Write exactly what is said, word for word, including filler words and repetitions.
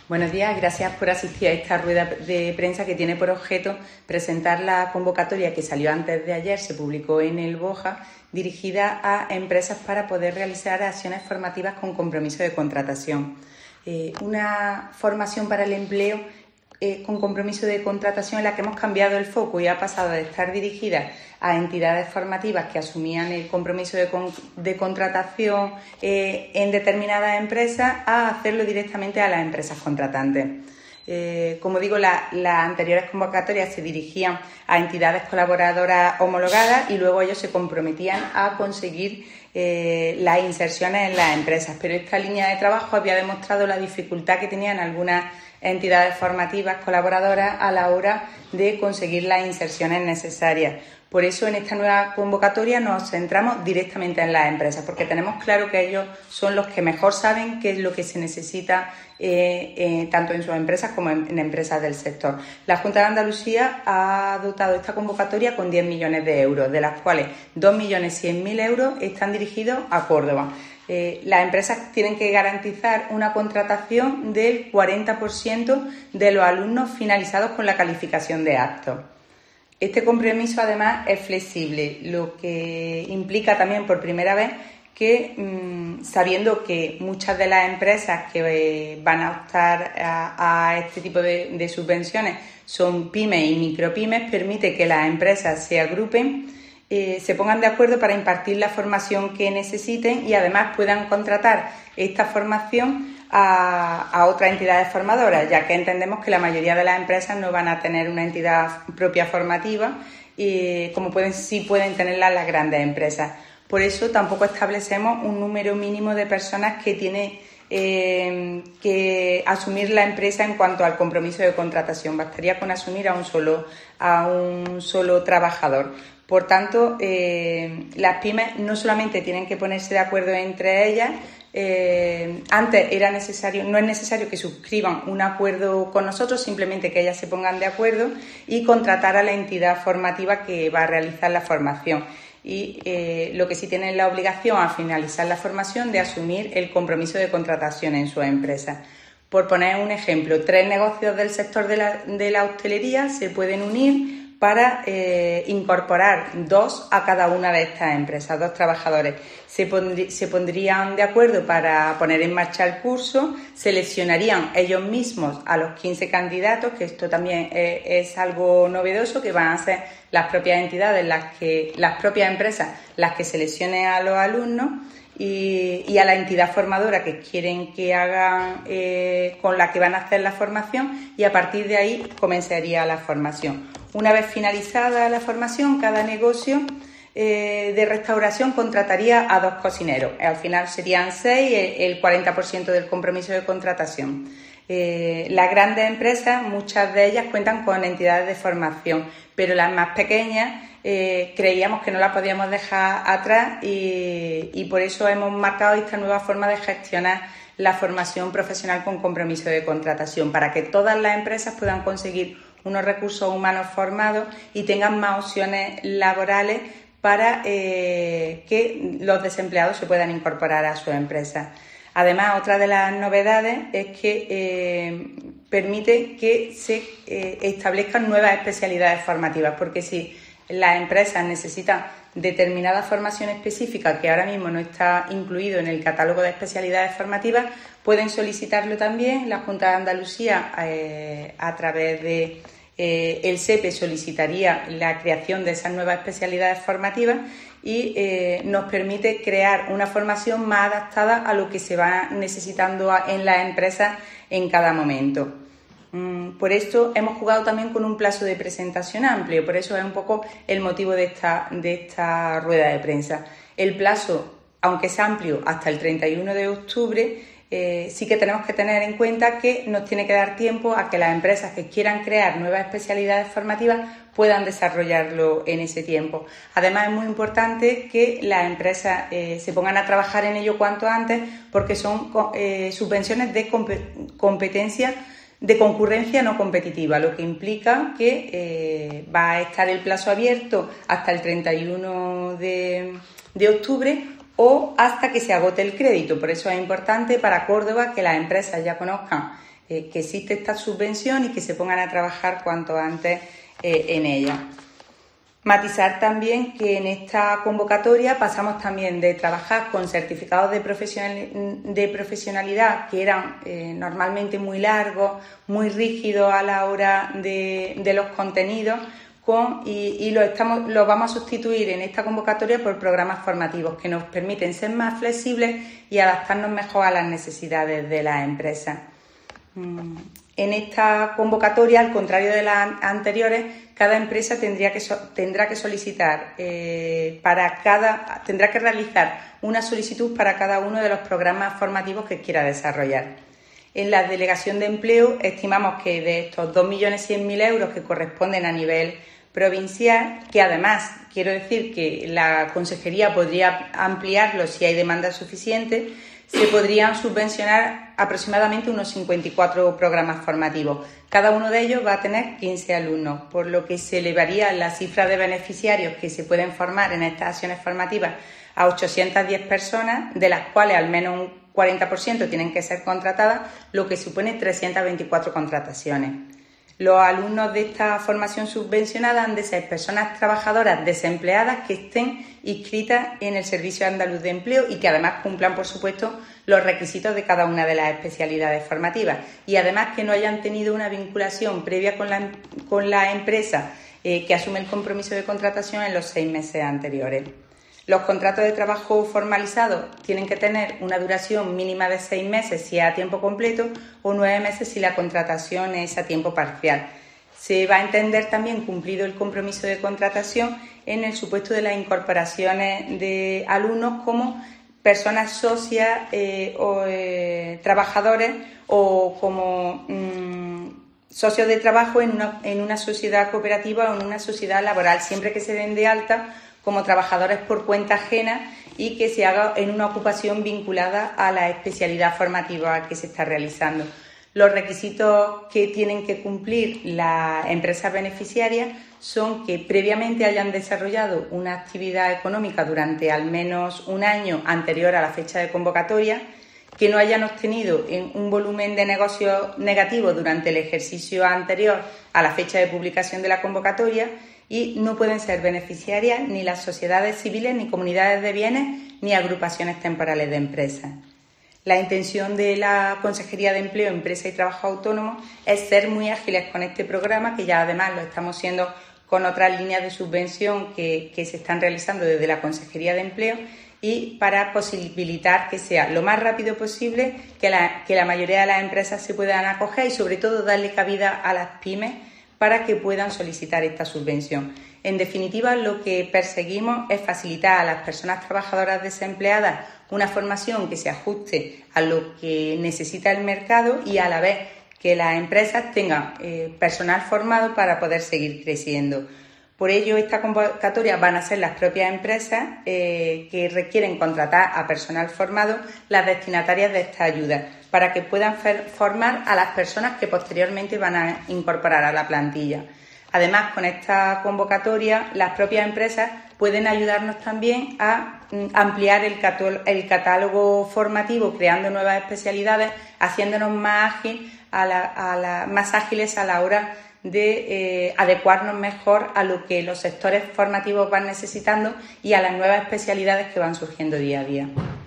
Buenos días, gracias por asistir a esta rueda de prensa que tiene por objeto presentar la convocatoria que salió antes de ayer, se publicó en el BOJA, dirigida a empresas para poder realizar acciones formativas con compromiso de contratación. Eh, una formación para el empleo eh, con compromiso de contratación en la que hemos cambiado el foco y ha pasado de estar dirigida a entidades formativas que asumían el compromiso de, con, de contratación eh, en determinadas empresas a hacerlo directamente a las empresas contratantes. Eh, como digo, la, las anteriores convocatorias se dirigían a entidades colaboradoras homologadas y luego ellos se comprometían a conseguir eh, las inserciones en las empresas. Pero esta línea de trabajo había demostrado la dificultad que tenían algunas entidades formativas colaboradoras a la hora de conseguir las inserciones necesarias. Por eso, en esta nueva convocatoria nos centramos directamente en las empresas, porque tenemos claro que ellos son los que mejor saben qué es lo que se necesita eh, eh, tanto en sus empresas como en, en empresas del sector. La Junta de Andalucía ha dotado esta convocatoria con diez millones de euros, de las cuales dos millones cien mil euros están dirigidos a Córdoba. Eh, las empresas tienen que garantizar una contratación del cuarenta por ciento de los alumnos finalizados con la calificación de aptos. Este compromiso, además, es flexible, lo que implica también por primera vez que, mmm, sabiendo que muchas de las empresas que eh, van a optar a, a este tipo de, de subvenciones son pymes y micropymes, permite que las empresas se agrupen, eh, se pongan de acuerdo para impartir la formación que necesiten y además puedan contratar esta formación A, a otras entidades formadoras, ya que entendemos que la mayoría de las empresas no van a tener una entidad propia formativa, y como pueden, sí pueden tenerla las grandes empresas. Por eso tampoco establecemos un número mínimo de personas que tiene eh, que asumir la empresa en cuanto al compromiso de contratación. Bastaría con asumir a un solo, a un solo trabajador. Por tanto, eh, las pymes no solamente tienen que ponerse de acuerdo entre ellas. Eh, antes era necesario, no es necesario que suscriban un acuerdo con nosotros, simplemente que ellas se pongan de acuerdo y contratar a la entidad formativa que va a realizar la formación. Y eh, lo que sí tienen la obligación al finalizar la formación de asumir el compromiso de contratación en su empresa. Por poner un ejemplo, tres negocios del sector de la, de la hostelería se pueden unir para eh, incorporar dos a cada una de estas empresas, dos trabajadores. Se, pondrí, se pondrían de acuerdo para poner en marcha el curso, seleccionarían ellos mismos a los quince candidatos, que esto también es, es algo novedoso, que van a ser las propias entidades, las, que, las propias empresas, las que seleccionen a los alumnos y, y a la entidad formadora que quieren que hagan, eh, con la que van a hacer la formación, y a partir de ahí comenzaría la formación. Una vez finalizada la formación, cada negocio eh, de restauración contrataría a dos cocineros. Al final serían seis, el cuarenta por ciento del compromiso de contratación. Eh, las grandes empresas, muchas de ellas cuentan con entidades de formación, pero las más pequeñas eh, creíamos que no las podíamos dejar atrás y, y por eso hemos marcado esta nueva forma de gestionar la formación profesional con compromiso de contratación, para que todas las empresas puedan conseguir unos recursos humanos formados y tengan más opciones laborales para eh, que los desempleados se puedan incorporar a su empresa. Además, otra de las novedades es que eh, permite que se eh, establezcan nuevas especialidades formativas, porque si las empresas necesitan determinada formación específica que ahora mismo no está incluido en el catálogo de especialidades formativas, pueden solicitarlo también. La Junta de Andalucía, eh, a través de eh, el S E P E, solicitaría la creación de esas nuevas especialidades formativas y eh, nos permite crear una formación más adaptada a lo que se va necesitando en las empresas en cada momento. Por esto hemos jugado también con un plazo de presentación amplio, por eso es un poco el motivo de esta, de esta rueda de prensa. El plazo, aunque es amplio, hasta el treinta y uno de octubre, eh, sí que tenemos que tener en cuenta que nos tiene que dar tiempo a que las empresas que quieran crear nuevas especialidades formativas puedan desarrollarlo en ese tiempo. Además, es muy importante que las empresas eh, se pongan a trabajar en ello cuanto antes, porque son eh, subvenciones de competencia de concurrencia no competitiva, lo que implica que eh, va a estar el plazo abierto hasta el treinta y uno de octubre, o hasta que se agote el crédito. Por eso es importante para Córdoba que las empresas ya conozcan eh, que existe esta subvención y que se pongan a trabajar cuanto antes eh, en ella. Matizar también que en esta convocatoria pasamos también de trabajar con certificados de, profesional, de profesionalidad que eran eh, normalmente muy largos, muy rígidos a la hora de, de los contenidos, con, y, y lo, estamos, lo vamos a sustituir en esta convocatoria por programas formativos que nos permiten ser más flexibles y adaptarnos mejor a las necesidades de las empresas. En esta convocatoria, al contrario de las anteriores, cada empresa tendría que, tendrá que solicitar eh, para cada, tendrá que realizar una solicitud para cada uno de los programas formativos que quiera desarrollar. En la delegación de empleo estimamos que de estos dos millones cien mil euros que corresponden a nivel provincial, que además quiero decir que la consejería podría ampliarlo si hay demanda suficiente, se podrían subvencionar aproximadamente unos cincuenta y cuatro programas formativos. Cada uno de ellos va a tener quince alumnos, por lo que se elevaría la cifra de beneficiarios que se pueden formar en estas acciones formativas a ochocientas diez personas, de las cuales al menos un cuarenta por ciento tienen que ser contratadas, lo que supone trescientas veinticuatro contrataciones. Los alumnos de esta formación subvencionada han de ser personas trabajadoras desempleadas que estén inscritas en el Servicio Andaluz de Empleo y que además cumplan, por supuesto, los requisitos de cada una de las especialidades formativas y además que no hayan tenido una vinculación previa con la, con la empresa eh, que asume el compromiso de contratación en los seis meses anteriores. Los contratos de trabajo formalizados tienen que tener una duración mínima de seis meses si es a tiempo completo o nueve meses si la contratación es a tiempo parcial. Se va a entender también cumplido el compromiso de contratación en el supuesto de las incorporaciones de alumnos como personas socias eh, o eh, trabajadores o como mmm, socios de trabajo en una, en una sociedad cooperativa o en una sociedad laboral, siempre que se den de alta como trabajadores por cuenta ajena y que se haga en una ocupación vinculada a la especialidad formativa que se está realizando. Los requisitos que tienen que cumplir las empresas beneficiarias son que previamente hayan desarrollado una actividad económica durante al menos un año anterior a la fecha de convocatoria, que no hayan obtenido un volumen de negocio negativo durante el ejercicio anterior a la fecha de publicación de la convocatoria, y no pueden ser beneficiarias ni las sociedades civiles, ni comunidades de bienes, ni agrupaciones temporales de empresas. La intención de la Consejería de Empleo, Empresa y Trabajo Autónomo es ser muy ágiles con este programa, que ya además lo estamos siendo con otras líneas de subvención que, que se están realizando desde la Consejería de Empleo, y para posibilitar que sea lo más rápido posible, que la, que la mayoría de las empresas se puedan acoger y sobre todo darle cabida a las pymes para que puedan solicitar esta subvención. En definitiva, lo que perseguimos es facilitar a las personas trabajadoras desempleadas una formación que se ajuste a lo que necesita el mercado y a la vez que las empresas tengan eh, personal formado para poder seguir creciendo. Por ello, esta convocatoria van a ser las propias empresas eh, que requieren contratar a personal formado las destinatarias de esta ayuda, para que puedan formar a las personas que posteriormente van a incorporar a la plantilla. Además, con esta convocatoria, las propias empresas pueden ayudarnos también a ampliar el catálogo formativo, creando nuevas especialidades, haciéndonos más, ágil a la, a la, más ágiles a la hora de eh, adecuarnos mejor a lo que los sectores formativos van necesitando y a las nuevas especialidades que van surgiendo día a día.